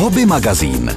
Hobby magazín.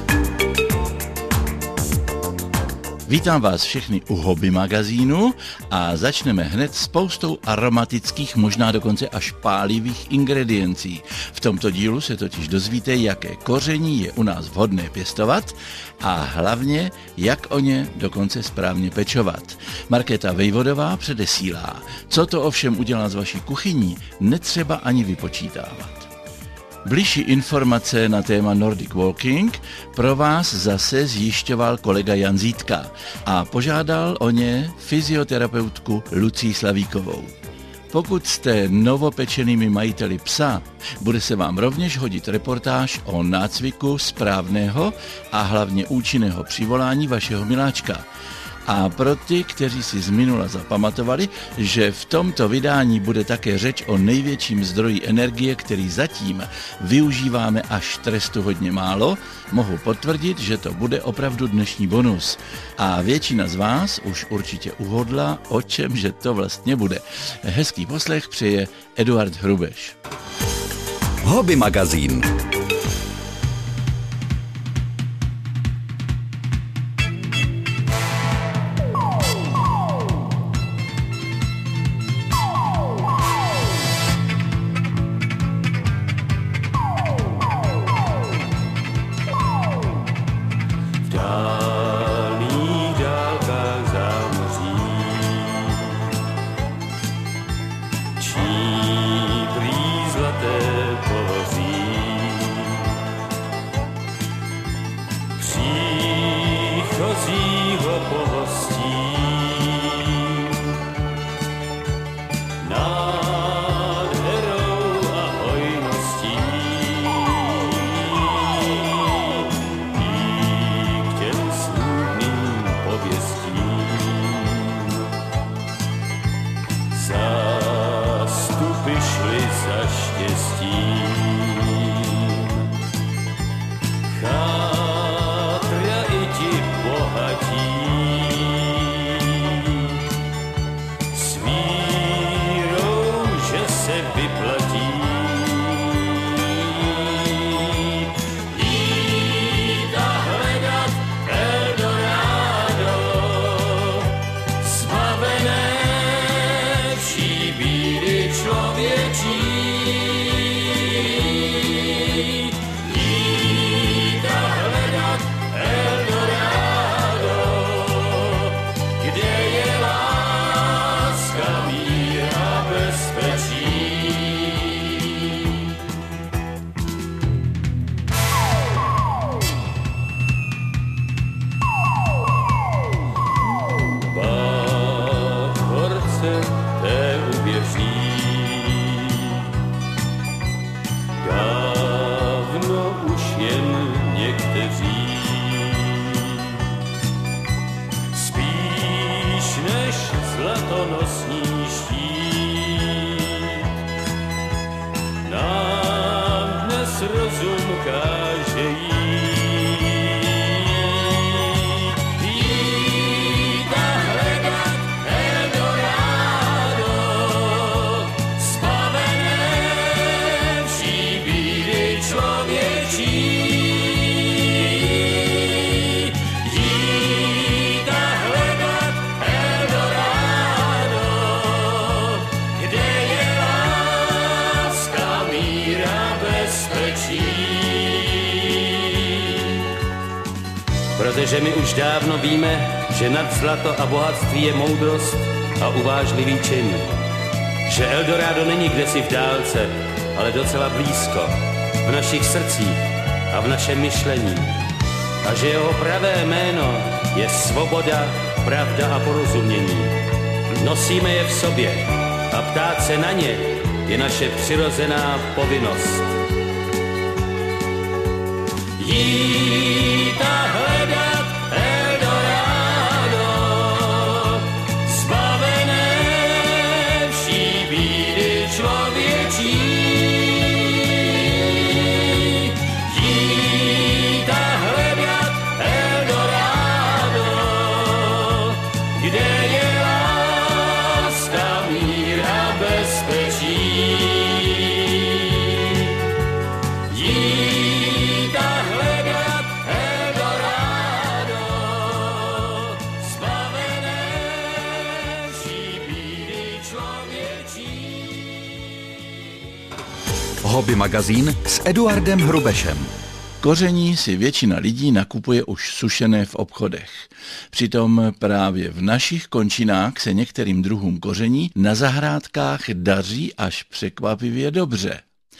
Vítám vás všechny u Hobby magazínu a začneme hned spoustou aromatických, možná dokonce až pálivých ingrediencí. V tomto dílu se totiž dozvíte, jaké koření je u nás vhodné pěstovat a hlavně, jak o ně dokonce správně pečovat. Markéta Vejvodová předesílá, co to ovšem udělá s vaší kuchyní, netřeba ani vypočítávat. Bližší informace na téma Nordic Walking pro vás zase zjišťoval kolega Jan Zítka a požádal o ně fyzioterapeutku Lucii Slavíkovou. Pokud jste novopečenými majiteli psa, bude se vám rovněž hodit reportáž o nácviku správného a hlavně účinného přivolání vašeho miláčka. A pro ty, kteří si z minula zapamatovali, že v tomto vydání bude také řeč o největším zdroji energie, který zatím využíváme až trestuhodně málo, mohu potvrdit, že to bude opravdu dnešní bonus. A většina z vás už určitě uhodla, o čem že to vlastně bude. Hezký poslech přeje Eduard Hrubeš. Hobby magazín. Protože my už dávno víme, že nad zlato a bohatství je moudrost a uvážlivý čin. Že Eldorado není kdesi v dálce, ale docela blízko, v našich srdcích a v našem myšlení. A že jeho pravé jméno je svoboda, pravda a porozumění. Nosíme je v sobě a ptát se na ně je naše přirozená povinnost. Jít a hledat Eldorado, zbavené vší bídy člověčí. Jít a hledat Eldorado, kde je láska, mír a bezpečí. Jít a hledat Hobby magazín s Eduardem Hrubešem. Koření si většina lidí nakupuje už sušené v obchodech. Přitom právě v našich končinách se některým druhům koření na zahrádkách daří až překvapivě dobře.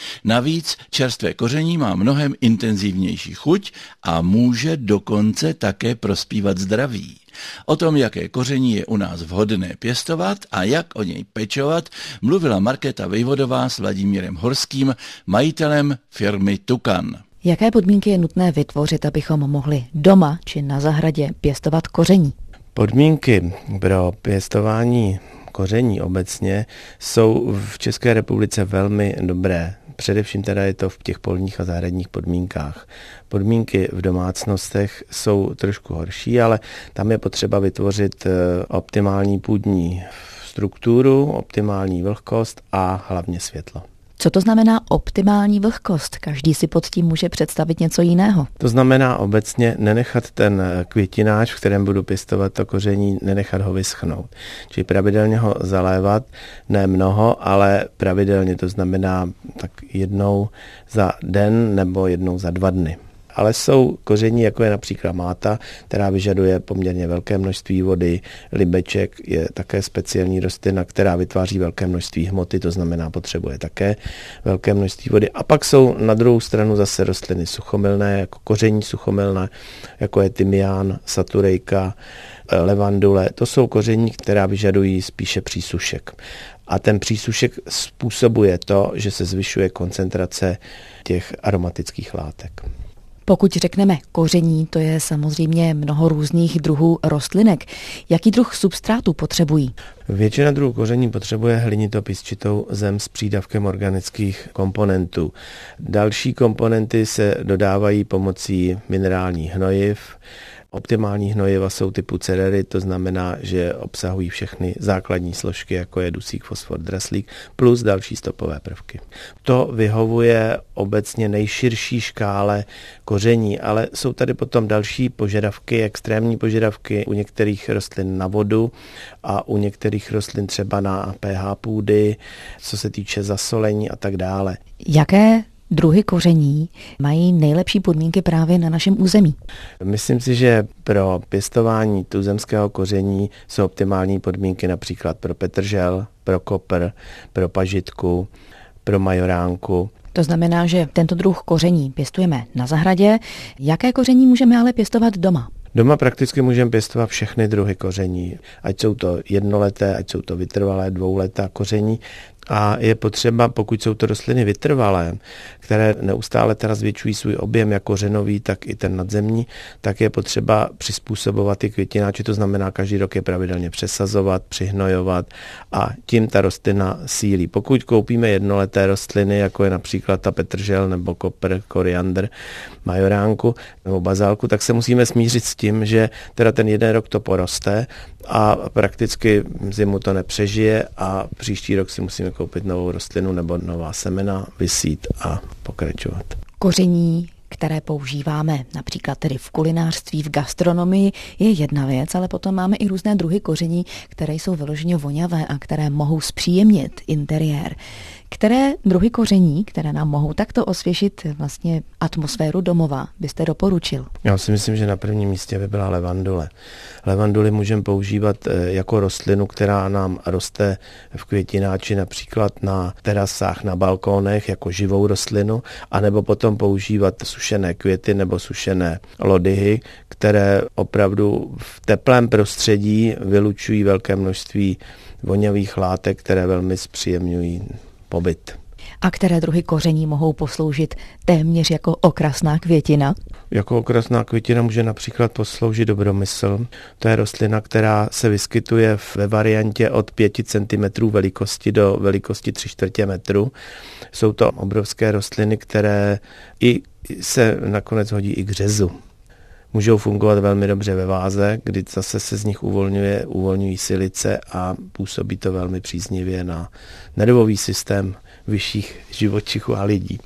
Navíc čerstvé koření má mnohem intenzivnější chuť a může dokonce také prospívat zdraví. O tom, jaké koření je u nás vhodné pěstovat a jak o něj pečovat, mluvila Markéta Vejvodová s Vladimírem Horským, majitelem firmy Tukan. Jaké podmínky je nutné vytvořit, abychom mohli doma či na zahradě pěstovat koření? Podmínky pro pěstování koření obecně jsou v České republice velmi dobré. Především teda je to v těch polních a zahradních podmínkách. Podmínky v domácnostech jsou trošku horší, ale tam je potřeba vytvořit optimální půdní strukturu, optimální vlhkost a hlavně světlo. Co to znamená optimální vlhkost? Každý si pod tím může představit něco jiného. To znamená obecně nenechat ten květináč, v kterém budu pěstovat to koření, nenechat ho vyschnout. Čili pravidelně ho zalévat, ne mnoho, ale pravidelně, to znamená tak jednou za den nebo jednou za 2 dny. Ale jsou koření, jako je například máta, která vyžaduje poměrně velké množství vody. Libeček je také speciální rostlina, která vytváří velké množství hmoty, to znamená potřebuje také velké množství vody. A pak jsou na druhou stranu zase rostliny suchomilné, jako koření suchomilné, jako je tymián, saturejka, levandule. To jsou koření, která vyžadují spíše přísušek. A ten přísušek způsobuje to, že se zvyšuje koncentrace těch aromatických látek. Pokud řekneme koření, to je samozřejmě mnoho různých druhů rostlinek. Jaký druh substrátu potřebují? Většina druhů koření potřebuje hlinitopísčitou zem s přídavkem organických komponentů. Další komponenty se dodávají pomocí minerálních hnojiv. Optimální hnojiva jsou typu cerery, to znamená, že obsahují všechny základní složky, jako je dusík, fosfor, draslík, plus další stopové prvky. To vyhovuje obecně nejširší škále koření, ale jsou tady potom další požadavky, extrémní požadavky u některých rostlin na vodu a u některých rostlin třeba na pH půdy, co se týče zasolení a tak dále. Jaké druhy koření mají nejlepší podmínky právě na našem území? Myslím si, že pro pěstování tuzemského koření jsou optimální podmínky například pro petržel, pro kopr, pro pažitku, pro majoránku. To znamená, že tento druh koření pěstujeme na zahradě. Jaké koření můžeme ale pěstovat doma? Doma prakticky můžeme pěstovat všechny druhy koření, ať jsou to jednoleté, ať jsou to vytrvalé, 2letá koření. A je potřeba, pokud jsou to rostliny vytrvalé, které neustále teda zvětšují svůj objem jako kořenový, tak i ten nadzemní, tak je potřeba přizpůsobovat ty květináče, to znamená každý rok je pravidelně přesazovat, přihnojovat a tím ta rostlina sílí. Pokud koupíme jednoleté rostliny, jako je například ta petržel nebo kopr, koriandr, majoránku nebo bazálku, tak se musíme smířit s tím, že teda ten jeden rok to poroste a prakticky zimu to nepřežije a příští rok si musíme koupit novou rostlinu nebo nová semena, vysít a pokračovat. Koření, které používáme například tedy v kulinářství, v gastronomii, je jedna věc, ale potom máme i různé druhy koření, které jsou vyloženě voňavé a které mohou zpříjemnit interiér. Které druhy koření, které nám mohou takto osvěžit vlastně atmosféru domova, byste doporučil? Já si myslím, že na prvním místě by byla levandule. Levanduli můžeme používat jako rostlinu, která nám roste v květináči, například na terasách, na balkónech, jako živou rostlinu, anebo potom používat sušené květy nebo sušené lodyhy, které opravdu v teplém prostředí vylučují velké množství vonavých látek, které velmi zpříjemňují pobyt. A které druhy koření mohou posloužit téměř jako okrasná květina? Jako okrasná květina může například posloužit dobromysl. To je rostlina, která se vyskytuje ve variantě od 5 cm velikosti do velikosti 3/4 metru. Jsou to obrovské rostliny, které i se nakonec hodí i k řezu. Můžou fungovat velmi dobře ve váze, kdy zase se z nich uvolňují silice a působí to velmi příznivě na nervový systém vyšších živočichů a lidí.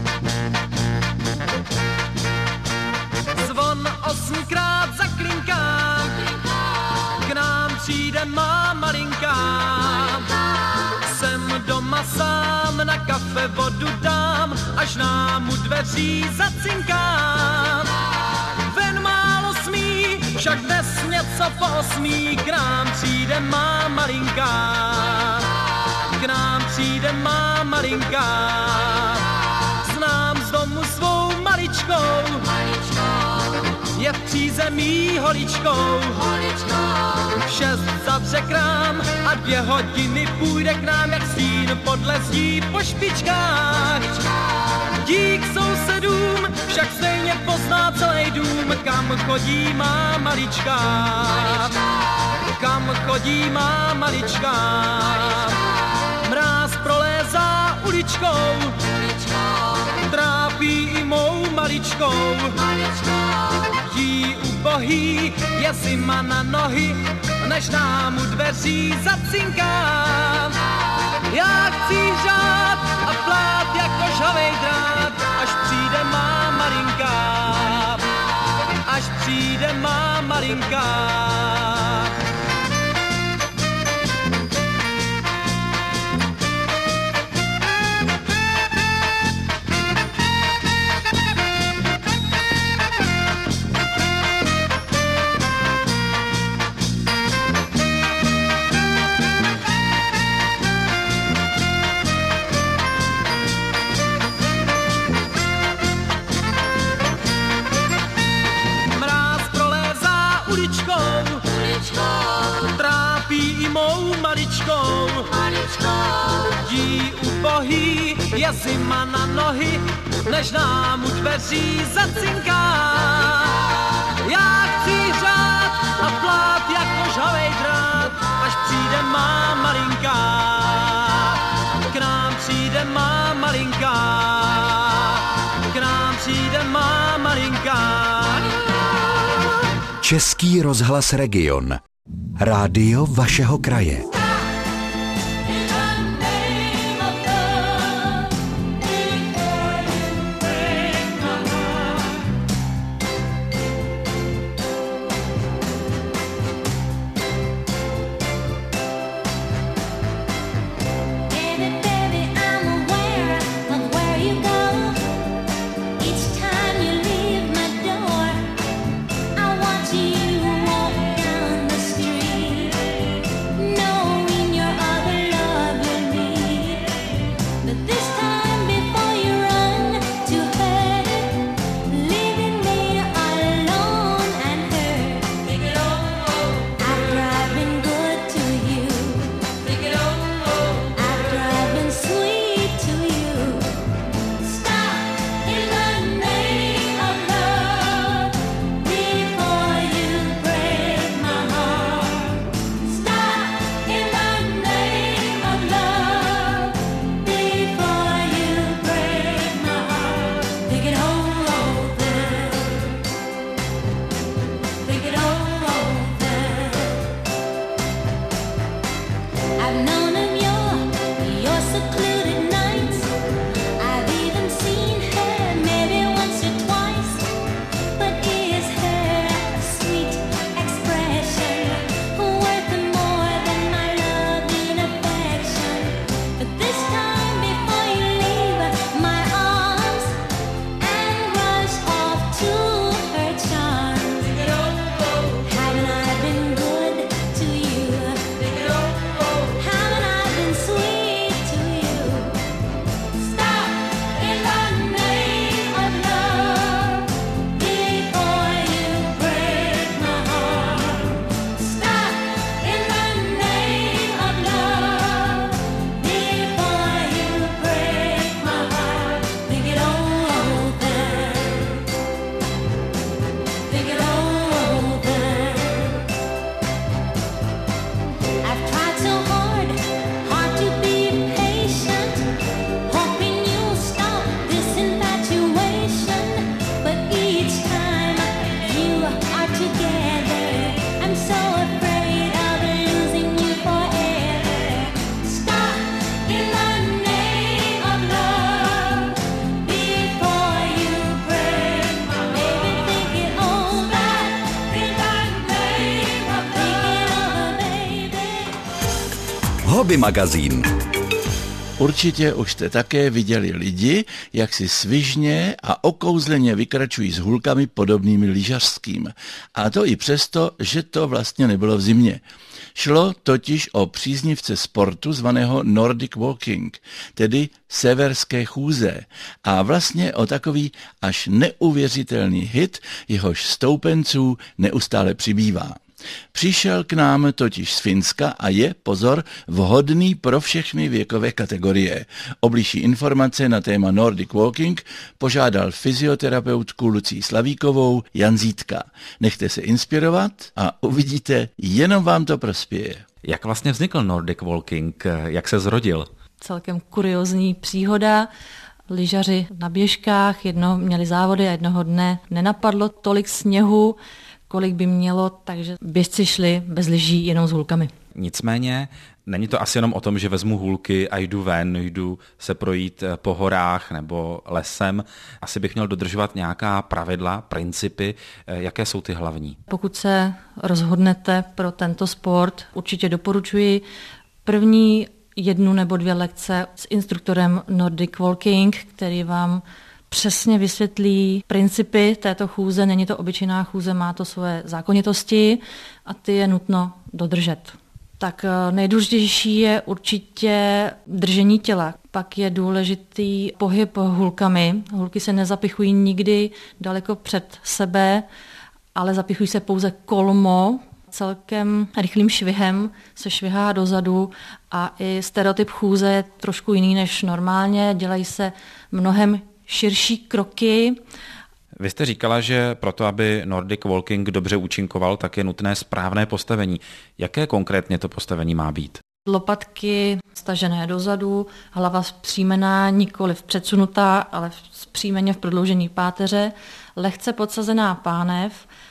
Zvon 8krát zaklinká, k nám přijde má malinká. Jsem doma sám, na kafe vodu dám, než nám u dveří zacinká. Ven málo smí, však dnes něco posmí, k nám přijde má malinká. K nám přijde má malinká. Znám z domu svou maličkou, je v přízemí holičkou. V 6 zavře krám a 2 hodiny půjde k nám jak stín podle zdí po špičkách. Dík sousedům však stejně pozná celý dům, kam chodí má malička. Kam chodí má malička. Mráz prolézá uličkou, trápí i mou maličkou. Jí ubohý je zima na nohy, než nám u dveří zacinká. Já chci řád a plát jako žhavej drát, až přijde má malinka. Až přijde má malinka. Trápí i mou maličkou. Jí ubohý je zima na nohy, než nám u dveří zacinká. Já chci řád a plát jako žhavej drát, až přijde má malinka. K nám přijde má malinka. K nám přijde má malinka. Český rozhlas Region. Rádio vašeho kraje. Hobby magazín. Určitě už jste také viděli lidi, jak si svižně a okouzleně vykračují s hůlkami podobnými lyžařským. A to i přesto, že to vlastně nebylo v zimě. Šlo totiž o příznivce sportu zvaného Nordic Walking, tedy severské chůze, a vlastně o takový až neuvěřitelný hit, jehož stoupenců neustále přibývá. Přišel k nám totiž z Finska a je, pozor, vhodný pro všechny věkové kategorie. O bližší informace na téma Nordic Walking požádal fyzioterapeutku Lucii Slavíkovou Jan Zítka. Nechte se inspirovat a uvidíte, jenom vám to prospěje. Jak vlastně vznikl Nordic Walking? Jak se zrodil? Celkem kuriózní příhoda. Lyžaři na běžkách, jednoho měli závody a jednoho dne nenapadlo tolik sněhu, kolik by mělo, takže běžci šli bez lyží jenom s hůlkami. Nicméně není to asi jenom o tom, že vezmu hůlky a jdu ven, jdu se projít po horách nebo lesem. Asi bych měl dodržovat nějaká pravidla, principy. Jaké jsou ty hlavní? Pokud se rozhodnete pro tento sport, určitě doporučuji první 1 nebo 2 lekce s instruktorem Nordic Walking, který vám přesně vysvětlí principy této chůze. Není to obyčejná chůze, má to svoje zákonitosti a ty je nutno dodržet. Tak nejdůležitější je určitě držení těla. Pak je důležitý pohyb hůlkami. Hůlky se nezapichují nikdy daleko před sebe, ale zapichují se pouze kolmo. Celkem rychlým švihem se švihá dozadu a i stereotyp chůze je trošku jiný než normálně. Dělají se mnohem širší kroky. Vy jste říkala, že proto, aby Nordic Walking dobře účinkoval, tak je nutné správné postavení. Jaké konkrétně to postavení má být? Lopatky stažené dozadu, hlava zpřímená, nikoliv předsunutá, ale zpřímeně v prodloužení páteře, lehce podsazená pánev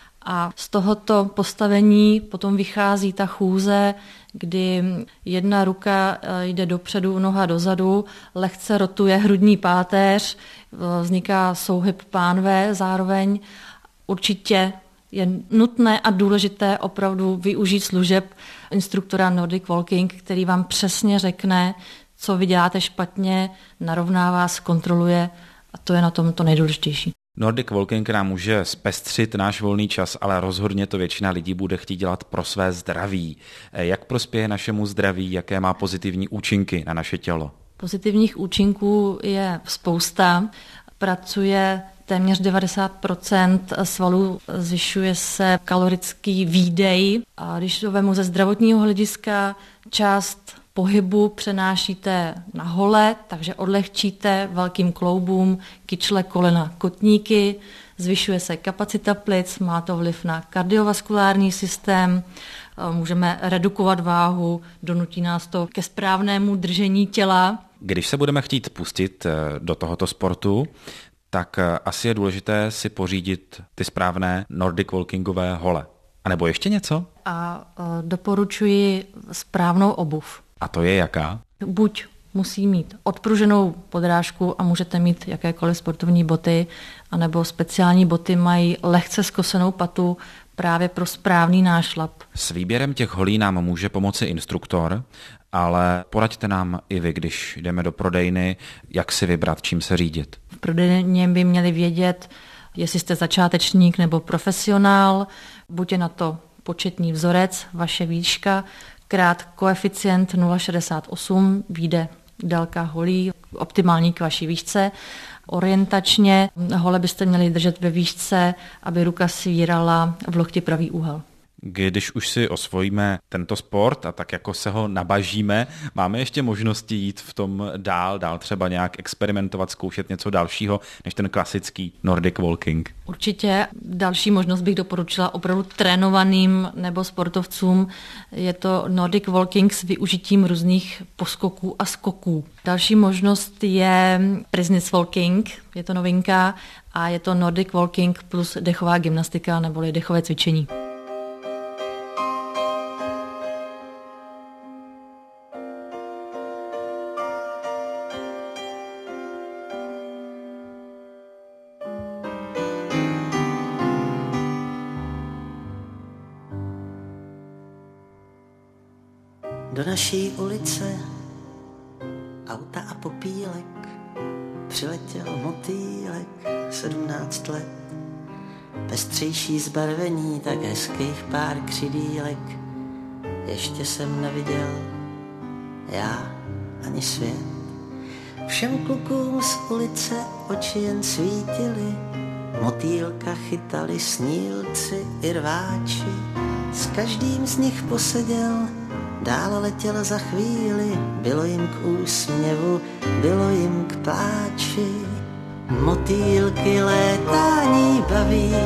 a z tohoto postavení potom vychází ta chůze, kdy jedna ruka jde dopředu, noha dozadu, lehce rotuje hrudní páteř, vzniká souhyb pánve zároveň. Určitě je nutné a důležité opravdu využít služeb instruktora Nordic Walking, který vám přesně řekne, co vy děláte špatně, narovná vás, kontroluje a to je na tom to nejdůležitější. Nordic Walking nám může zpestřit náš volný čas, ale rozhodně to většina lidí bude chtít dělat pro své zdraví. Jak prospěje našemu zdraví, jaké má pozitivní účinky na naše tělo? Pozitivních účinků je spousta. Pracuje téměř 90% svalů, zvyšuje se kalorický výdej. A když to vemu ze zdravotního hlediska, část pohybu přenášíte na hole, takže odlehčíte velkým kloubům, kyčle, kolena, kotníky, zvyšuje se kapacita plic, má to vliv na kardiovaskulární systém, můžeme redukovat váhu, donutí nás to ke správnému držení těla. Když se budeme chtít pustit do tohoto sportu, tak asi je důležité si pořídit ty správné Nordic Walkingové hole. A nebo ještě něco? A doporučuji správnou obuv. A to je jaká? Buď musí mít odpruženou podrážku a můžete mít jakékoliv sportovní boty, anebo speciální boty mají lehce skosenou patu právě pro správný nášlap. S výběrem těch holí nám může pomoci instruktor, ale poraďte nám i vy, když jdeme do prodejny, jak si vybrat, čím se řídit. V prodejně by měli vědět, jestli jste začátečník nebo profesionál, buď je na to početní vzorec, vaše výška, krát koeficient 0,68, vyjde délka holí, optimální k vaší výšce. Orientačně hole byste měli držet ve výšce, aby ruka svírala v lokti pravý úhel. Když už si osvojíme tento sport a tak jako se ho nabažíme, máme ještě možnosti jít v tom dál třeba nějak experimentovat, zkoušet něco dalšího, než ten klasický Nordic Walking? Určitě další možnost bych doporučila opravdu trénovaným nebo sportovcům. Je to Nordic Walking s využitím různých poskoků a skoků. Další možnost je Business Walking, je to novinka a je to Nordic Walking plus dechová gymnastika neboli dechové cvičení. Do naší ulice auta popílek, přiletěl motýlek, 17 let. Pestřejší zbarvení, tak hezkých pár křidýlek ještě jsem neviděl, já ani svět. Všem klukům z ulice oči jen svítily, motýlka chytali snílci i rváči. S každým z nich poseděl, dál letěl za chvíli, bylo jim k úsměvu, bylo jim k pláči. Motýlky létání baví,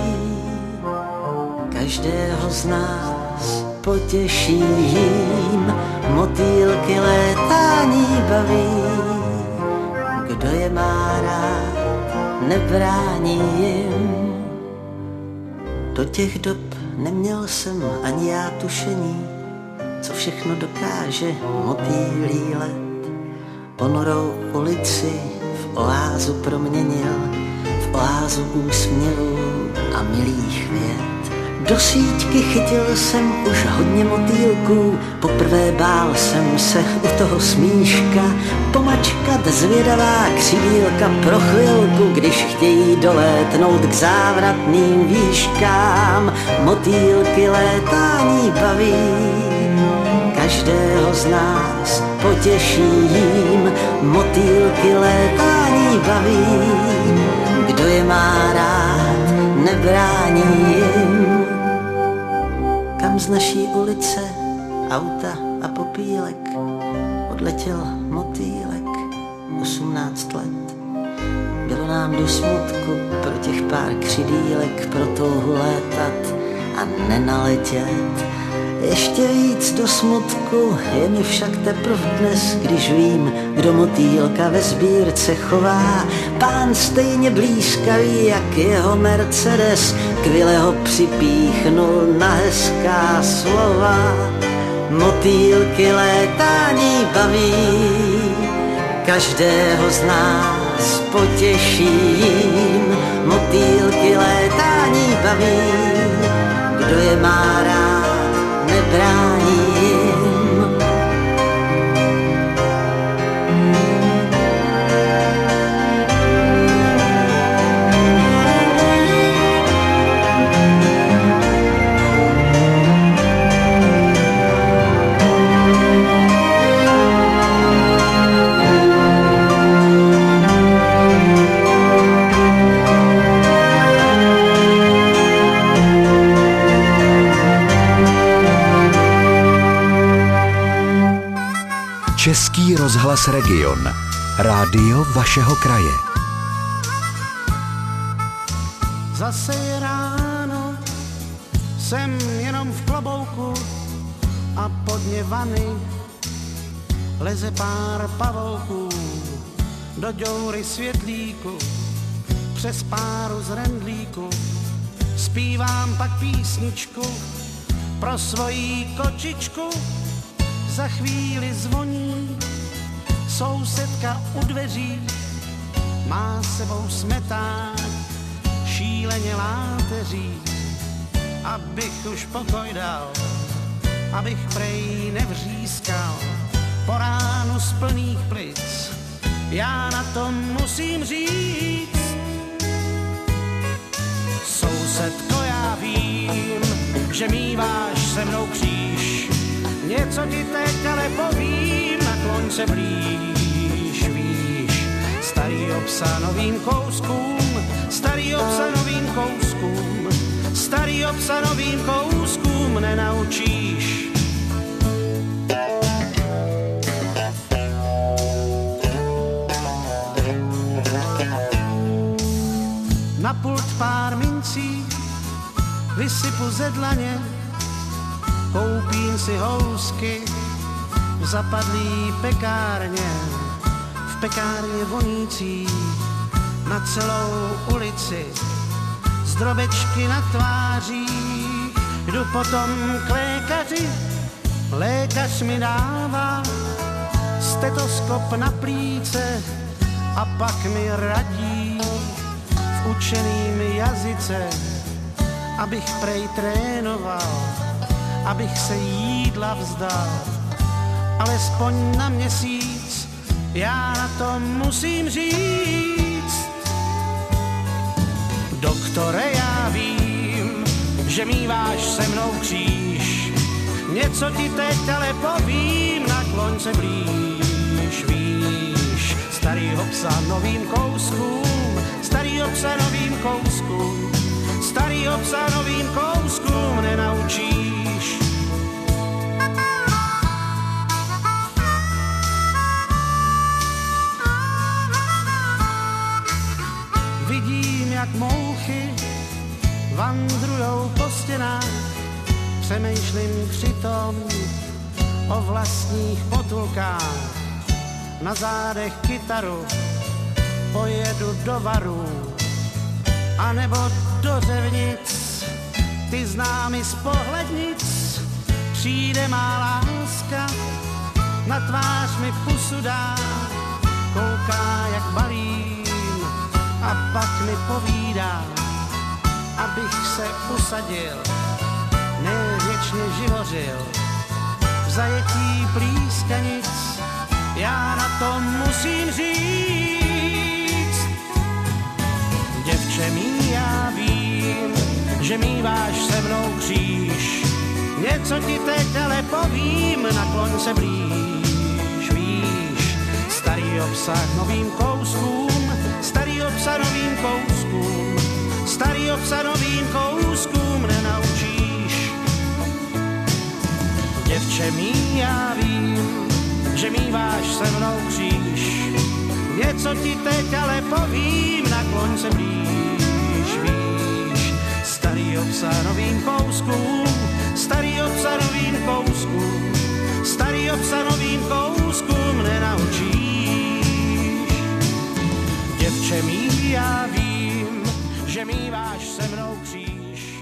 každého z nás potěší jim. Motýlky létání baví, kdo je má rád, nebrání jim. Do těch dob neměl jsem ani já tušení, co všechno dokáže motýlí let. Ponorou ulici v oázu proměnil, v oázu úsměvů a milých vět. Do síťky chytil jsem už hodně motýlků, poprvé bál jsem se u toho smíška pomačkat zvědavá křidílka pro chvilku, když chtějí dolétnout k závratným výškám. Motýlky létání baví, každého z nás potěší jim. Motýlky létání baví, kdo je má rád, nebrání jim. Kam z naší ulice, auta a popílek, odletěl motýlek, 18 let. Bylo nám do smutku pro těch pár křidýlek, pro touhu létat a nenaletět. Ještě víc do smutku je mi však teprv dnes, když vím, kdo motýlka ve sbírce chová. Pán stejně blízkavý, jak jeho Mercedes, kvile ho připíchnul na hezká slova. Motýlky létání baví, každého z nás potěší jim. Motýlky létání baví, kdo je má rád, nebrání jim. Český rozhlas Region. Rádio vašeho kraje. Zase je ráno, jsem jenom v klobouku a podně vany leze pár pavouků do děury světlíku, přes páru z rendlíku. Zpívám pak písničku pro svojí kočičku. Za chvíli zvoní sousedka u dveří, má sebou smeták, šíleně láteří. Abych už pokoj dal, abych prej nevřískal, po ránu z plných plic, já na tom musím říct. Sousedko, já vím, že míváš se mnou kříž, něco ti teď ale povím, nakloň se blíž, víš. Starý obsa novým kouskům, starý obsa novým kouskům, starý obsa novým kouskům nenaučíš. Na pult pár mincí vysypu ze dlaně, koupím si housky v zapadlý pekárně, v pekárně vonící na celou ulici, z drobečky na tvářích, jdu potom k lékaři, lékař mi dává stetoskop na plíce a pak mi radí v učeným jazyce, abych prej trénoval, abych se jídla vzdal, alespoň na měsíc, já na to musím říct. Doktore, já vím, že míváš se mnou kříž, něco ti teď ale povím, nakloň se blíž, víš, starýho psa novým kouskům, starýho psa novým kouskům, starýho psa novým kouskům nenaučíš. Vidím, jak mouchy vandrujou po stěnách, přemýšlím přitom o vlastních potulkách. Na zádech kytaru pojedu do Varu, anebo do Řevnic, ty známy z pohlednic. Přijde má láska, na tvář mi pusu dá, kouká, jak balím, a pak mi povídá, abych se usadil, ne věčně živořil, v zajetí plískanic, já na to musím říct. Děvče mý, já vím, že míváš se mnou kříž, něco ti teď ale povím, nakloň se blíž, víš, starýho psa novým kouskům, starýho psa novým kouskům, starýho psa novým kouskům nenaučíš. Děvče mý, já vím, že míváš se mnou kříž, něco ti teď ale povím, nakloň se blíž, víš, starýho psa novým kouskům, starýho psa novým kouskům, starýho psa novým kouskům nenaučíš. Děvče mý, já vím, že míváš se mnou kříž.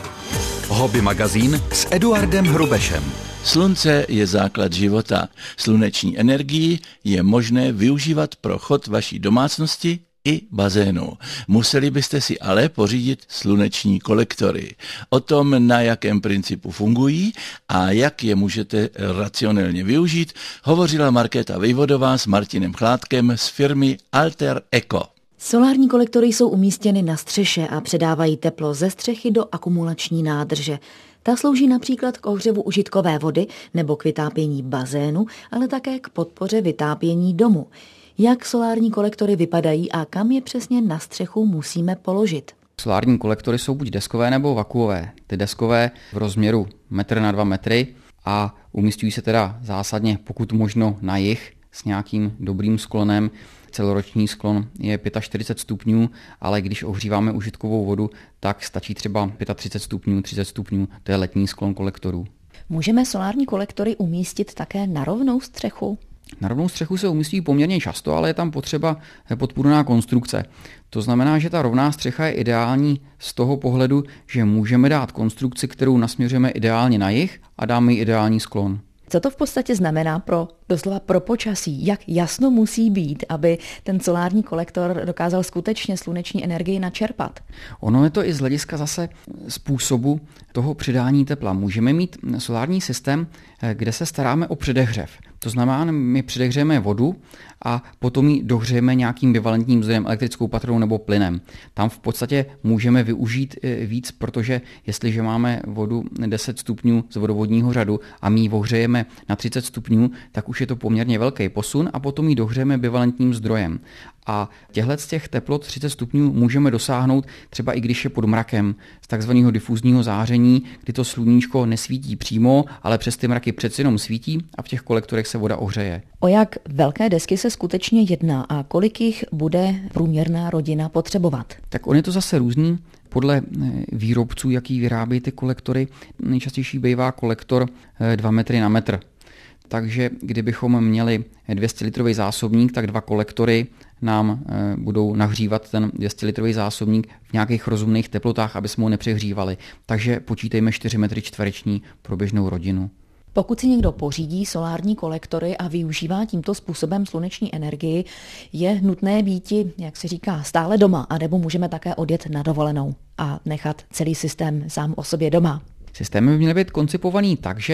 Hobby magazín s Eduardem Hrubešem. Slunce je základ života. Sluneční energii je možné využívat pro chod vaší domácnosti i bazénu. Museli byste si ale pořídit sluneční kolektory. O tom, na jakém principu fungují a jak je můžete racionálně využít, hovořila Markéta Vejvodová s Martinem Chládkem z firmy Alter Eco. Solární kolektory jsou umístěny na střeše a předávají teplo ze střechy do akumulační nádrže. Ta slouží například k ohřevu užitkové vody nebo k vytápění bazénu, ale také k podpoře vytápění domu. Jak solární kolektory vypadají a kam je přesně na střechu musíme položit? Solární kolektory jsou buď deskové nebo vakuové. Ty deskové v rozměru 1,2 metry a umísťují se teda zásadně pokud možno na jih s nějakým dobrým sklonem. Celoroční sklon je 45 stupňů, ale když ohříváme užitkovou vodu, tak stačí třeba 35 stupňů, 30 stupňů, to je letní sklon kolektorů. Můžeme solární kolektory umístit také na rovnou střechu? Na rovnou střechu se umístí poměrně často, ale je tam potřeba podpůrná konstrukce. To znamená, že ta rovná střecha je ideální z toho pohledu, že můžeme dát konstrukci, kterou nasměřujeme ideálně na jih a dáme jí ideální sklon. Co to v podstatě znamená doslova pro počasí? Jak jasno musí být, aby ten solární kolektor dokázal skutečně sluneční energii načerpat? Ono je to i z hlediska zase způsobu toho přidání tepla. Můžeme mít solární systém, kde se staráme o předehřev. To znamená, my předehřejeme vodu a potom ji dohřejeme nějakým bivalentním zdrojem, elektrickou patronou nebo plynem. Tam v podstatě můžeme využít víc, protože jestliže máme vodu 10 stupňů z vodovodního řadu a my ji ohřejeme na 30 stupňů, tak už je to poměrně velký posun a potom ji dohřejeme bivalentním zdrojem. A z těch teplot 30 stupňů můžeme dosáhnout třeba i když je pod mrakem z takzvaného difuzního záření, kdy to sluníčko nesvítí přímo, ale přes ty mraky přeci jenom svítí a v těch kolektorech se voda ohřeje. O jak velké desky se skutečně jedná a kolik jich bude průměrná rodina potřebovat? Tak on je to zase různý. Podle výrobců, jaký vyrábí ty kolektory, nejčastější bývá kolektor 2 metry na metr. Takže kdybychom měli 200-litrový zásobník, tak 2 kolektory nám budou nahřívat ten 200-litrový zásobník v nějakých rozumných teplotách, aby jsme ho nepřehřívali. Takže počítejme 4 metry čtvereční pro běžnou rodinu. Pokud si někdo pořídí solární kolektory a využívá tímto způsobem sluneční energii, je nutné býti, jak se říká, stále doma, anebo můžeme také odjet na dovolenou a nechat celý systém sám o sobě doma. Systém by měl být koncipovaný tak, že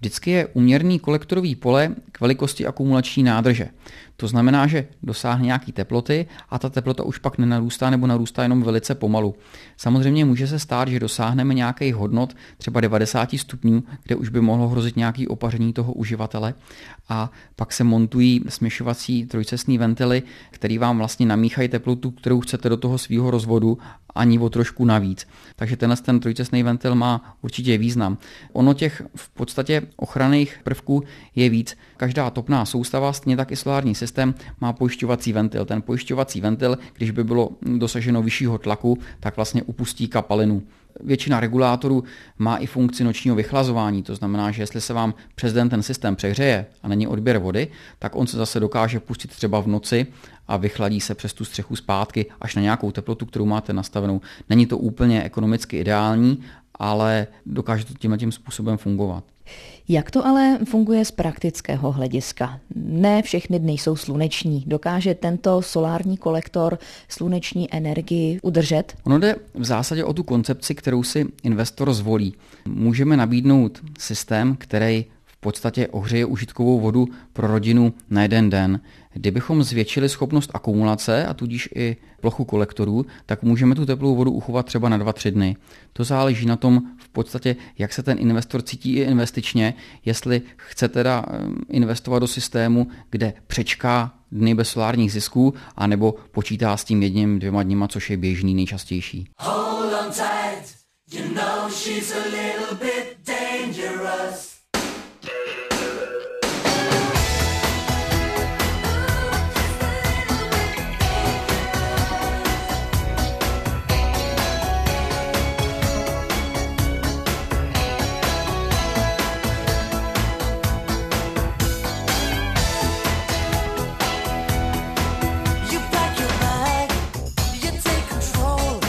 vždycky je úměrný kolektorový pole k velikosti akumulační nádrže. To znamená, že dosáhne nějaký teploty a ta teplota už pak nenarůstá nebo narůstá jenom velice pomalu. Samozřejmě může se stát, že dosáhneme nějakých hodnot třeba 90 stupňů, kde už by mohlo hrozit nějaké opaření toho uživatele a pak se montují směšovací trojcestný ventily, který vám vlastně namíchají teplotu, kterou chcete do toho svého rozvodu, ani o trošku navíc. Takže ten trojcestný ventil má určitě význam. Ono těch v podstatě ochranných prvků je víc. Každá topná soustava, stejně tak i solární systém, má pojišťovací ventil. Ten pojišťovací ventil, když by bylo dosaženo vyššího tlaku, tak vlastně upustí kapalinu. Většina regulátorů má i funkci nočního vychlazování, to znamená, že jestli se vám přes den ten systém přehřeje a není odběr vody, tak on se zase dokáže pustit třeba v noci a vychladí se přes tu střechu zpátky až na nějakou teplotu, kterou máte nastavenou. Není to úplně ekonomicky ideální, ale dokáže to tímhle způsobem fungovat. Jak to ale funguje z praktického hlediska? Ne všechny dny jsou sluneční. Dokáže tento solární kolektor sluneční energii udržet? Ono jde v zásadě o tu koncepci, kterou si investor zvolí. Můžeme nabídnout systém, který v podstatě ohřeje užitkovou vodu pro rodinu na jeden den. Kdybychom zvětšili schopnost akumulace a tudíž i plochu kolektorů, tak můžeme tu teplou vodu uchovat třeba na 2-3 dny. To záleží na tom v podstatě, jak se ten investor cítí i investičně, jestli chce teda investovat do systému, kde přečká dny bez solárních zisků, anebo počítá s tím 1-2 dněma, což je běžný, nejčastější. Hold on tight, you know she's a little bit dangerous.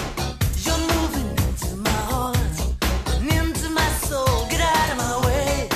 You're moving into my heart and into my soul. Get out of my way.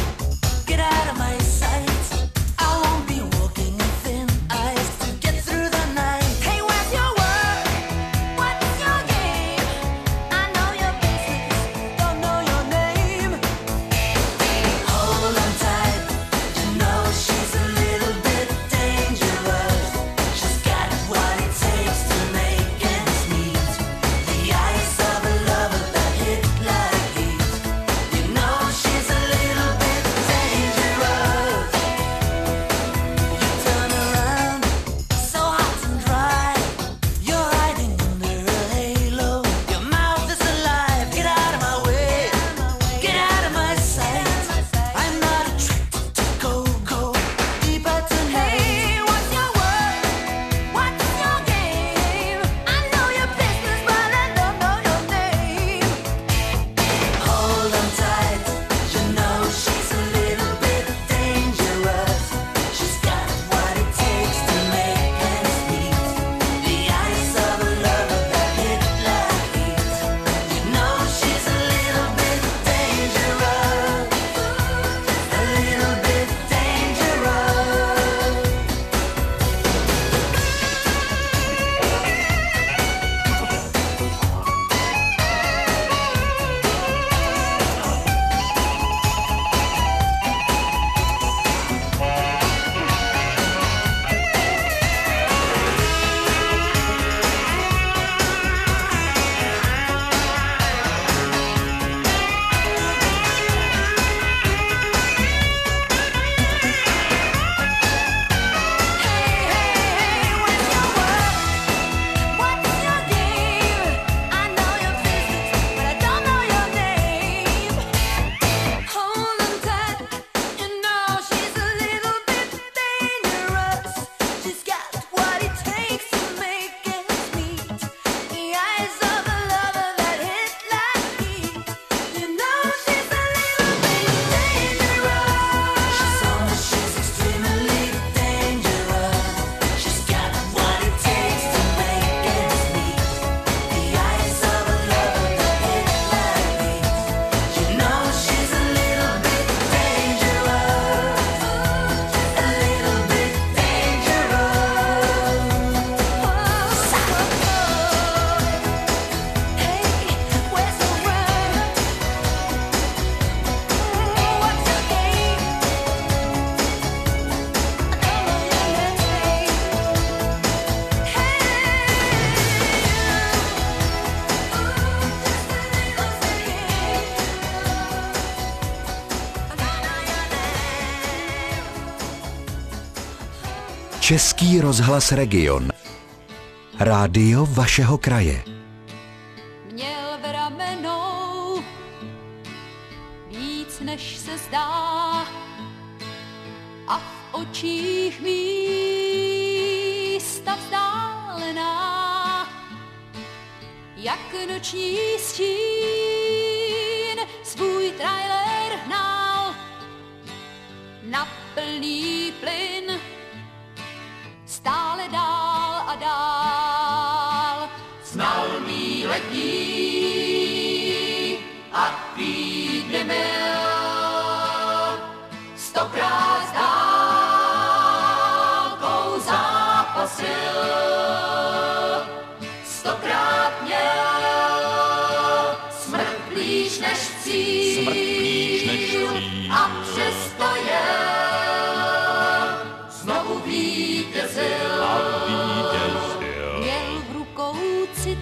Český rozhlas Region. Rádio vašeho kraje. Měl v ramenou víc než se zdá a v očích místa vzdálená, jak noční stín svůj trailer hnal na plný plyn, stále dál a dál. Znal mý letní a týdny mil, 100krát s dálkou zápasil, 100krát měl smrt blíž než cíl, a přesto jel, znovu vítězil. Měl v rukou cit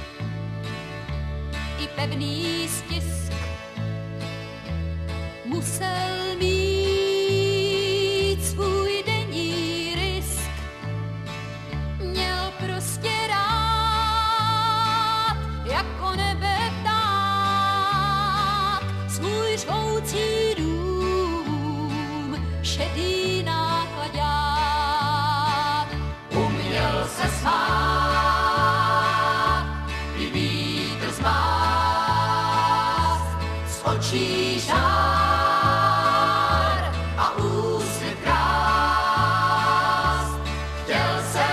i pevný stisk, musel mít svůj denní risk, měl prostě rád jako nebe pták svůj řvoucí dům, šedý nákladák. Uměl se smát, i vítr zmást, z očí žár a úsměv krást. Chtěl se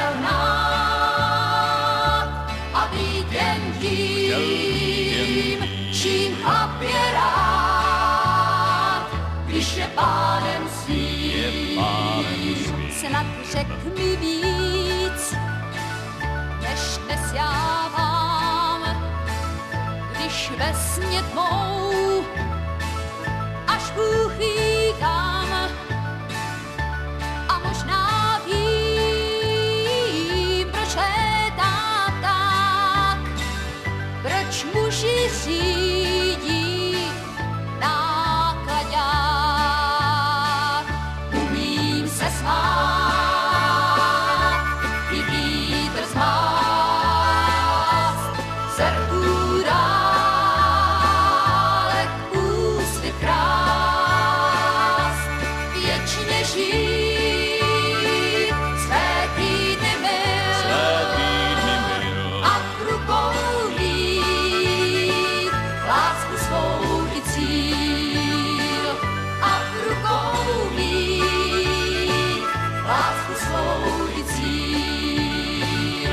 hnát a být jen tím, čím chlap je rád, když je pánem svým. Snad řek mi víc, než dnes já mám, když ve sně tmou až Bůh ví kam. A možná vím, proč létám tak, proč muži řídí nákladák. Umím se smát, i vítr zmást, zrtů dálek úsměv krást, věčně žít své týdny mil a v rukou mít lásku svou i cíl, a v rukou mít lásku svou i cíl.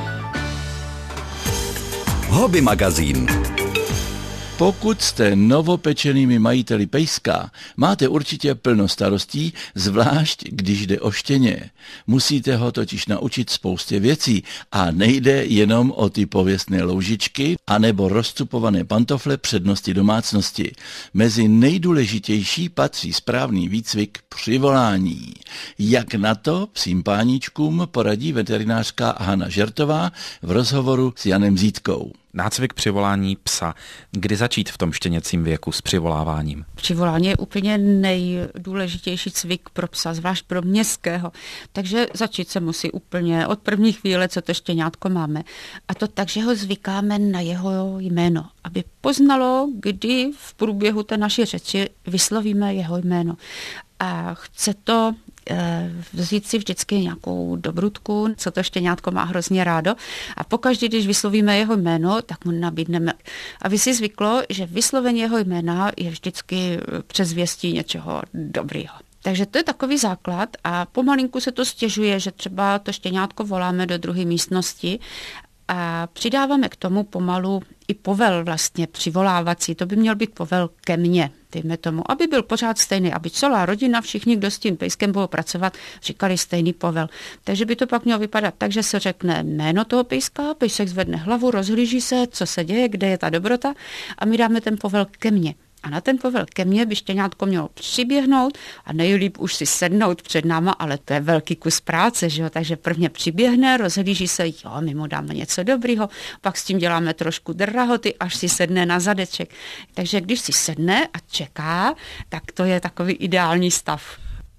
Hobby magazín. Pokud jste novopečenými majiteli pejska, máte určitě plno starostí, zvlášť když jde o štěně. Musíte ho totiž naučit spoustě věcí a nejde jenom o ty pověstné loužičky anebo rozcupované pantofle přednosti domácnosti. Mezi nejdůležitější patří správný výcvik při volání. Jak na to psím páníčkům poradí veterinářka Hana Žertová v rozhovoru s Janem Zítkou. Nácvik přivolání psa. Kdy začít v tom štěněcím věku s přivoláváním? Přivolání je úplně nejdůležitější cvik pro psa, zvlášť pro městského. Takže začít se musí úplně od první chvíle, co to štěňátko máme. A to tak, že ho zvykáme na jeho jméno, aby poznalo, kdy v průběhu té naší řeči vyslovíme jeho jméno. A chce to vzít si vždycky nějakou dobrutku, co to štěňátko má hrozně rádo, a pokaždé, když vyslovíme jeho jméno, tak mu nabídneme. Aby si zvyklo, že vyslovení jeho jména je vždycky předzvěstí něčeho dobrýho. Takže to je takový základ a pomalinku se to stěžuje, že třeba to štěňátko voláme do druhé místnosti a přidáváme k tomu pomalu i povel vlastně přivolávací. To by měl být povel ke mně, dejme tomu, aby byl pořád stejný, aby celá rodina, všichni, kdo s tím pejskem budou pracovat, říkali stejný povel. Takže by to pak mělo vypadat tak, že se řekne jméno toho pejska, pejsek zvedne hlavu, rozhlíží se, co se děje, kde je ta dobrota, a my dáme ten povel ke mně. A na ten povel ke mně by štěňátko mělo přiběhnout a nejlíp už si sednout před náma, ale to je velký kus práce, že jo? Takže prvně přiběhne, rozhlíží se, jo, my mu dáme něco dobrýho, pak s tím děláme trošku drahoty, až si sedne na zadeček. Takže když si sedne a čeká, tak to je takový ideální stav.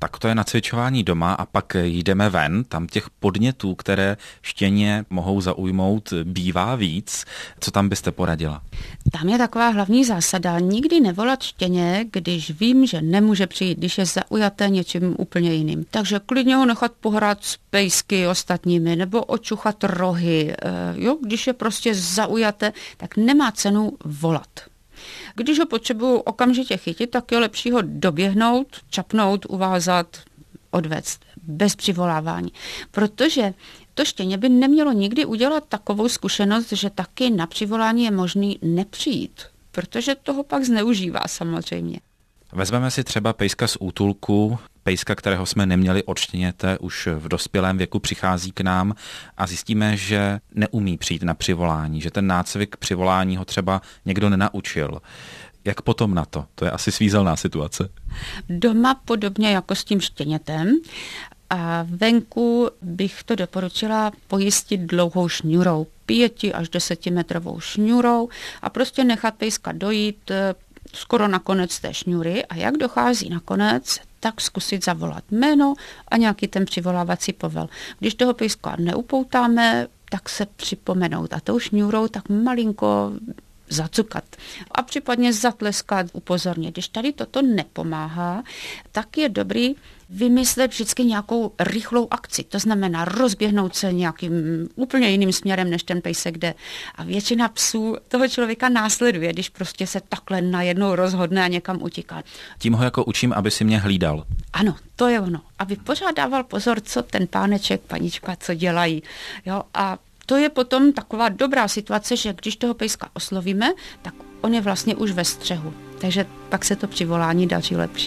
Tak to je nacvičování doma a pak jdeme ven, tam těch podnětů, které štěně mohou zaujmout, bývá víc. Co tam byste poradila? Tam je taková hlavní zásada, nikdy nevolat štěně, když vím, že nemůže přijít, když je zaujaté něčím úplně jiným. Takže klidně ho nechat pohrát s pejsky ostatními nebo očuchat rohy. Jo, když je prostě zaujaté, tak nemá cenu volat. Když ho potřebuju okamžitě chytit, tak je lepší ho doběhnout, čapnout, uvázat, odvést, bez přivolávání. Protože to štěně by nemělo nikdy udělat takovou zkušenost, že taky na přivolání je možný nepřijít, protože toho pak zneužívá samozřejmě. Vezmeme si třeba pejska z útulku, pejska, kterého jsme neměli od štěněte, už v dospělém věku přichází k nám a zjistíme, že neumí přijít na přivolání, že ten nácvik přivolání ho třeba někdo nenaučil. Jak potom na to? To je asi svízelná situace. Doma podobně jako s tím štěnětem. A venku bych to doporučila pojistit dlouhou šňůrou, 5 až 10 metrovou šňůrou a prostě nechat pejska dojít skoro na konec té šňůry a jak dochází na konec, tak zkusit zavolat jméno a nějaký ten přivolávací povel. Když toho pejska neupoutáme, tak se připomenout a tou šňůrou tak malinko zacukat a případně zatleskat, upozornit. Když tady toto nepomáhá, tak je dobrý vymyslet vždycky nějakou rychlou akci. To znamená rozběhnout se nějakým úplně jiným směrem, než ten pejsek jde. A většina psů toho člověka následuje, když prostě se takhle najednou rozhodne a někam utíká. Tím ho jako učím, aby si mě hlídal. Ano, to je ono. Aby pořád dával pozor, co ten páneček, panička, co dělají. Jo, a to je potom taková dobrá situace, že když toho pejska oslovíme, tak on je vlastně už ve střehu. Takže pak se to přivolání daří lepší.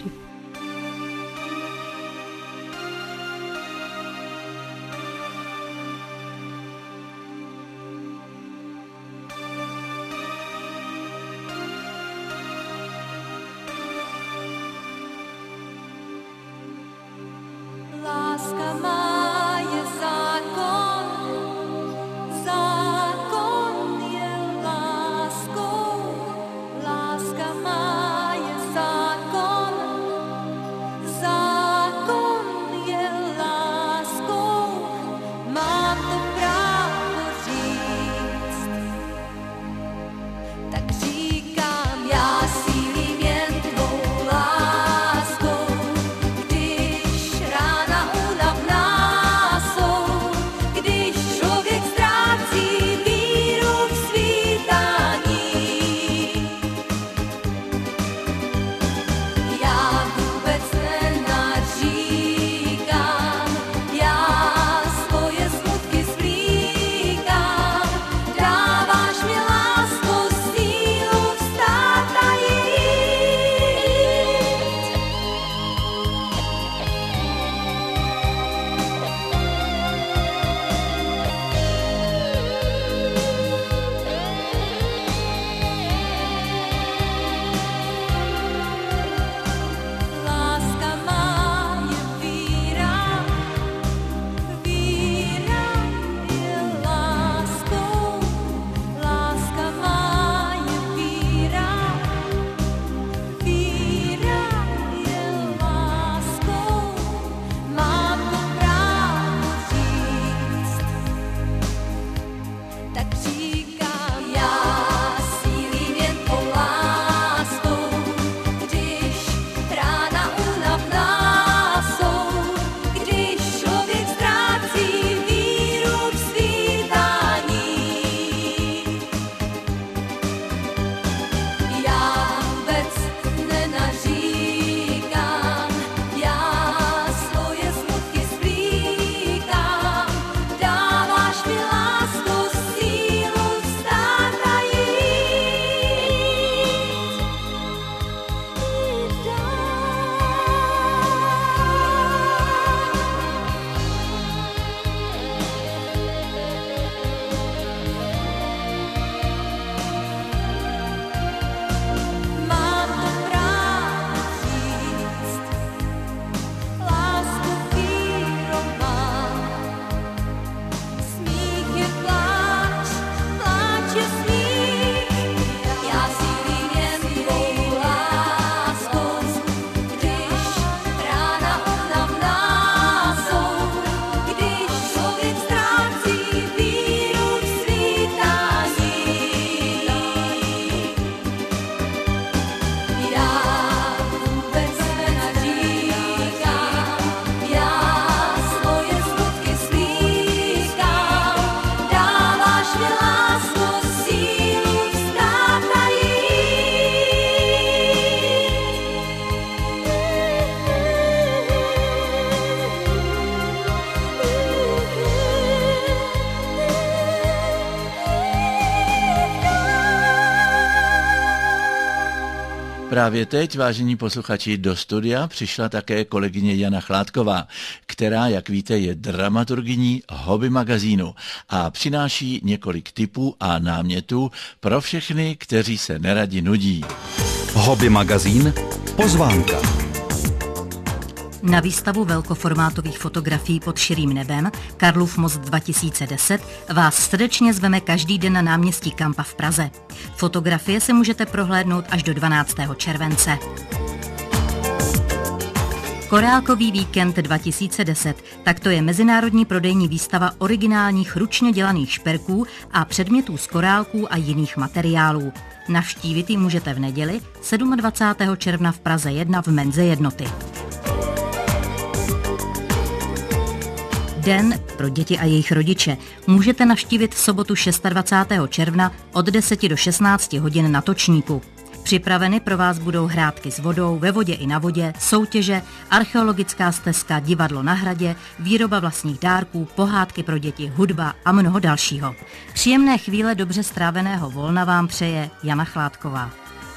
Láska má je zákon, zákon je láskou. Láska má je zákon, Právě teď, vážení posluchači, do studia přišla také kolegyně Jana Chládková, která, jak víte, je dramaturgyní Hobby magazínu a přináší několik tipů a námětů pro všechny, kteří se neradi nudí. Hobby magazín pozvánka. Na výstavu velkoformátových fotografií pod širým nebem Karlův most 2010 vás srdečně zveme každý den na náměstí Kampa v Praze. Fotografie se můžete prohlédnout až do 12. července. Korálkový víkend 2010, tak to je mezinárodní prodejní výstava originálních ručně dělaných šperků a předmětů z korálků a jiných materiálů. Navštívit ji můžete v neděli 27. června v Praze 1 v Menze Jednoty. Den pro děti a jejich rodiče můžete navštívit v sobotu 26. června od 10 do 16 hodin na Točníku. Připraveny pro vás budou hrátky s vodou, ve vodě i na vodě, soutěže, archeologická stezka, divadlo na hradě, výroba vlastních dárků, pohádky pro děti, hudba a mnoho dalšího. Příjemné chvíle dobře stráveného volna vám přeje Jana Chládková.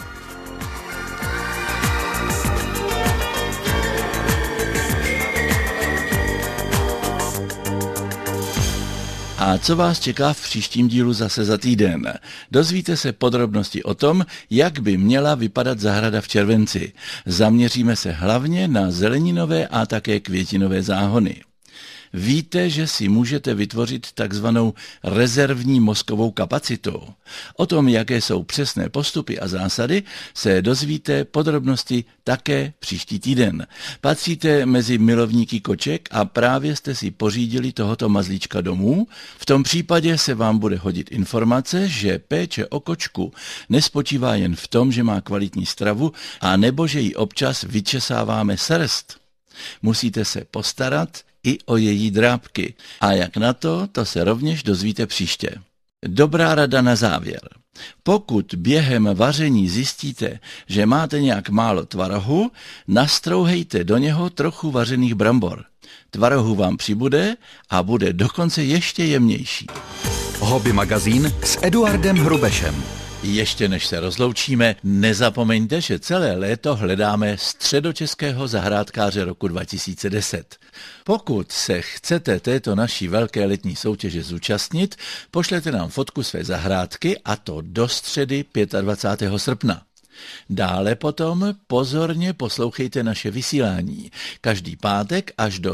A co vás čeká v příštím dílu zase za týden? Dozvíte se podrobnosti o tom, jak by měla vypadat zahrada v červenci. Zaměříme se hlavně na zeleninové a také květinové záhony. Víte, že si můžete vytvořit takzvanou rezervní mozkovou kapacitu. O tom, jaké jsou přesné postupy a zásady, se dozvíte podrobnosti také příští týden. Patříte mezi milovníky koček a právě jste si pořídili tohoto mazlíčka domů? V tom případě se vám bude hodit informace, že péče o kočku nespočívá jen v tom, že má kvalitní stravu, a nebo že jí občas vyčesáváme srst. Musíte se postarat i o její drápky. A jak na to, to se rovněž dozvíte příště. Dobrá rada na závěr. Pokud během vaření zjistíte, že máte nějak málo tvarohu, nastrouhejte do něho trochu vařených brambor. Tvarohu vám přibude a bude dokonce ještě jemnější. Hobby magazín s Eduardem Hrubešem. Ještě než se rozloučíme, nezapomeňte, že celé léto hledáme středočeského zahrádkáře roku 2010. Pokud se chcete této naší velké letní soutěže zúčastnit, pošlete nám fotku své zahrádky, a to do středy 25. srpna. Dále potom pozorně poslouchejte naše vysílání. Každý pátek až do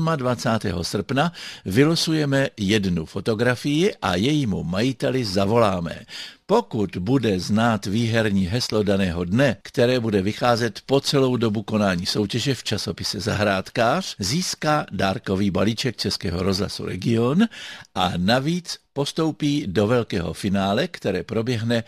27. srpna vylosujeme jednu fotografii a jejímu majiteli zavoláme. Pokud bude znát výherní heslo daného dne, které bude vycházet po celou dobu konání soutěže v časopise Zahrádkář, získá dárkový balíček Českého rozhlasu Region a navíc postoupí do velkého finále, které proběhne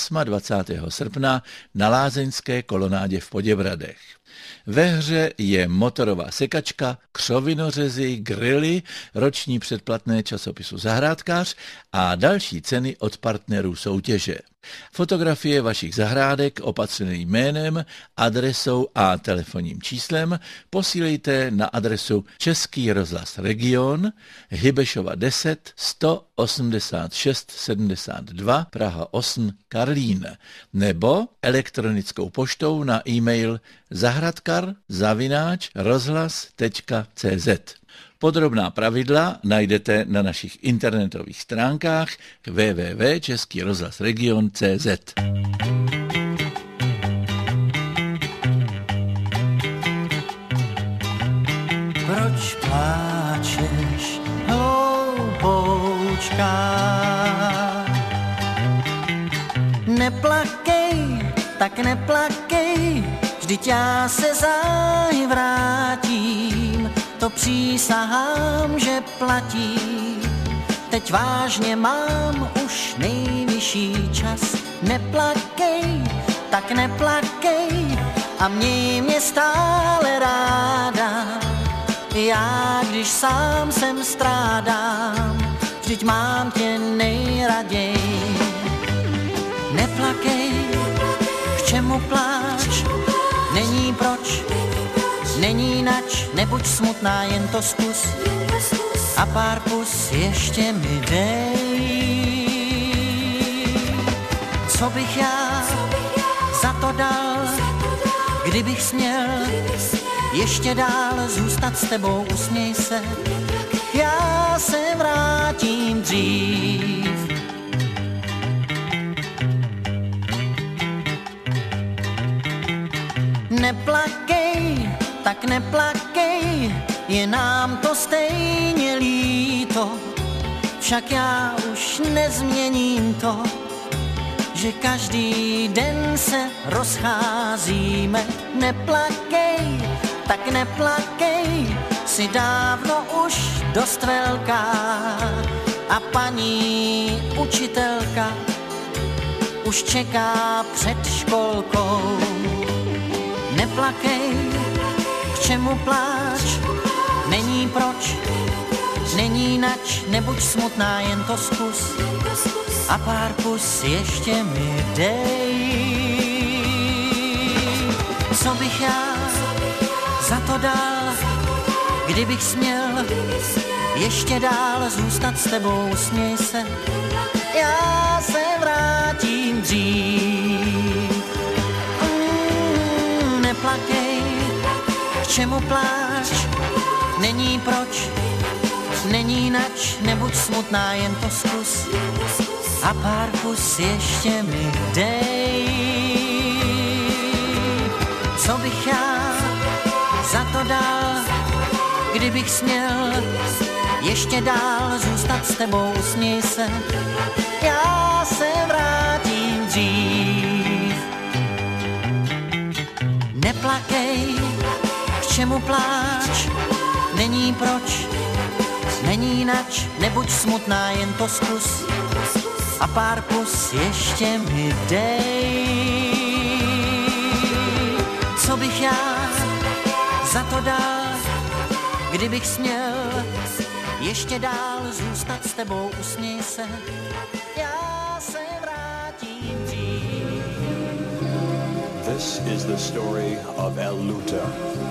28. srpna na Lázeňské kolonádě v Poděbradech. Ve hře je motorová sekačka, křovinořezy, grily, roční předplatné časopisu Zahrádkář a další ceny od partnerů soutěže. Fotografie vašich zahrádek opatřené jménem, adresou a telefonním číslem posílejte na adresu Český rozhlas Region, Hybešova 10 186 72 Praha 8 Karlín, nebo elektronickou poštou na e-mail zahradkar@rozhlas.cz. Podrobná pravidla najdete na našich internetových stránkách www.českyrozhlasregion.cz. Proč pláčeš, hloupoučka? Neplakej, tak neplakej, vždyť já se záhy vrátím, to přísahám, že platí. Teď vážně mám už nejvyšší čas. Neplakej, tak neplakej a měj mě stále ráda. Já, když sám sem strádám, vždyť mám tě nejraději. Neplakej, k čemu pláč, není proč, není nač, nebuď smutná, jen to zkus a pár pus ještě mi dej. Co bych já za to dal, Kdybych směl ještě dál zůstat s tebou, usměj se, já se vrátím dřív. Neplakej, tak neplakej, je nám to stejně líto, však já už nezměním to, že každý den se rozcházíme. Neplakej, tak neplakej, jsi dávno už dost velká a paní učitelka už čeká před školkou. Neplakej, k čemu pláč, není proč, není nač, nebuď smutná, jen to zkus a pár kus ještě mi dej. Co bych já za to dal, kdybych směl ještě dál zůstat s tebou, směj se, já se vrátím dřív. Neplakej, k čemu pláč, není proč, není nač, nebuď smutná, jen to zkus a pár kus ještě mi dej. Co bych já za to dal, kdybych směl ještě dál zůstat s tebou, usměj se, já se vrátím dřív. Neplakej, k čemu pláč, není proč, není nač, nebuď smutná, jen to zkus a pár plus ještě mi dej. Co bych já za to dal, kdybych směl ještě dál zůstat s tebou, usměj se, já se vrátím dřív. This is the story of El Luta,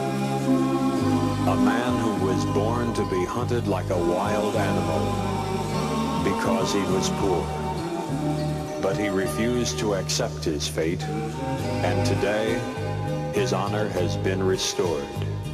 a man who was born to be hunted like a wild animal because he was poor. But he refused to accept his fate, and today his honor has been restored.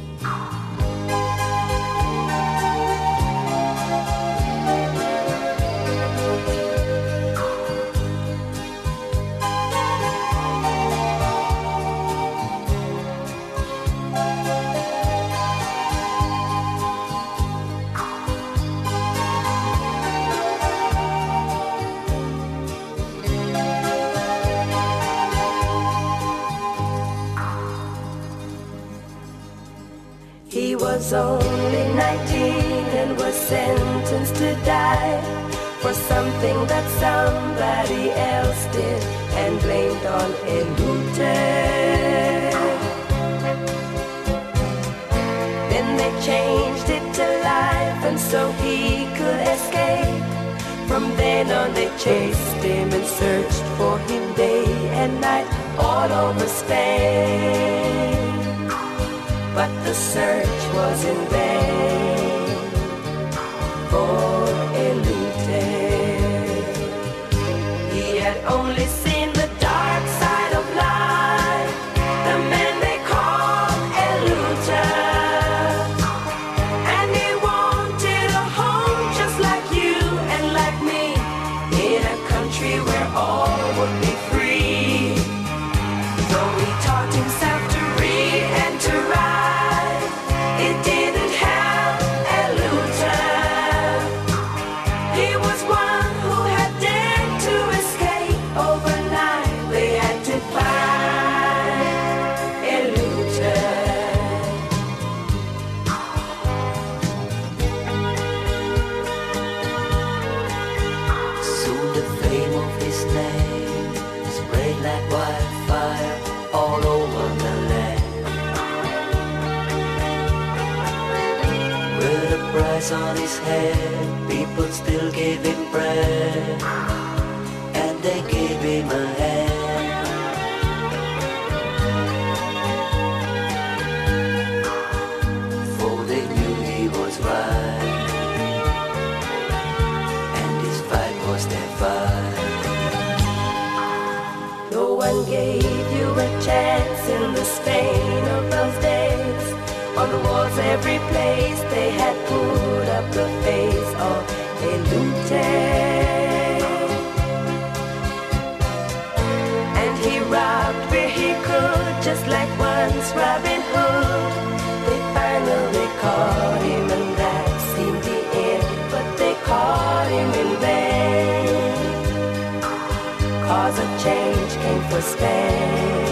He was only 19 and was sentenced to die for something that somebody else did and blamed on El Luta. Then they changed it to life and so he could escape. From then on they chased him and searched for him day and night all over Spain. But the search was in vain for El Luta. He had only seen the dark side of life, the man they called El Luta. And he wanted a home just like you and like me, in a country where all would be free. So he taught himself to read and to write. It didn't have El Luta. He was one who had dared to escape overnight. They had to find El Luta. Soon the fame of his name spread like wildfire all over the land. With a price on his head, people still gave him bread, and they gave him a hand. For they knew he was right, and his fight was their fight. No one gave you a chance in the stain of those days. On the walls every place they had put up the face of a looter. And he robbed where he could, just like once Robin Hood. They finally caught him and that seemed the end, but they caught him in vain. Cause a change came for Spain.